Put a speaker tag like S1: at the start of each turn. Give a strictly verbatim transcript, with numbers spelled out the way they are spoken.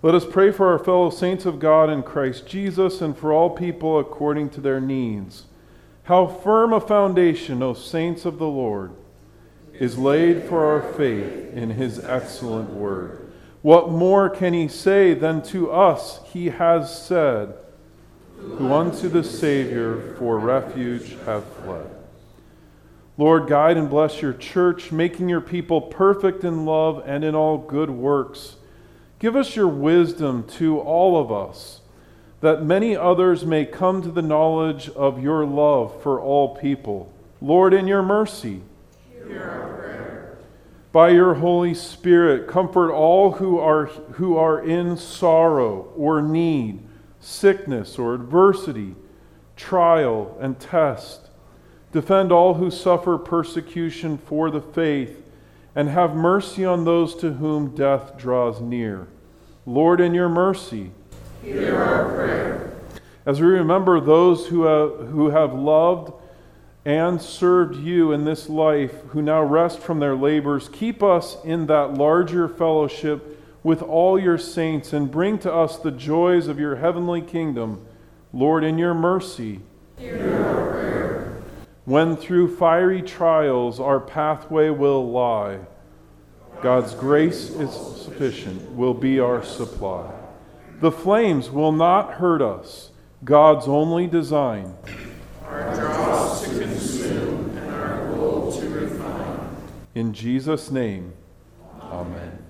S1: Let us pray for our fellow saints of God in Christ Jesus and for all people according to their needs. How firm a foundation, O saints of the Lord, is laid for our faith in his excellent word. What more can he say than to us he has said, who unto the Savior for refuge have fled? Lord, guide and bless your church, making your people perfect in love and in all good works. Give us your wisdom to all of us, that many others may come to the knowledge of your love for all people. Lord, in your mercy,
S2: hear our prayer.
S1: By your Holy Spirit, comfort all who are, who are in sorrow or need, sickness or adversity, trial and test. Defend all who suffer persecution for the faith, and have mercy on those to whom death draws near. Lord, in your mercy,
S2: hear our prayer.
S1: As we remember those who have, who have loved and served you in this life, who now rest from their labors, keep us in that larger fellowship with all your saints, and bring to us the joys of your heavenly kingdom. Lord, in your mercy,
S2: hear our prayer.
S1: When through fiery trials our pathway will lie, God's grace is sufficient, will be our supply. The flames will not hurt us, God's only design.
S2: Our dross to consume and our gold to refine.
S1: In Jesus' name, amen.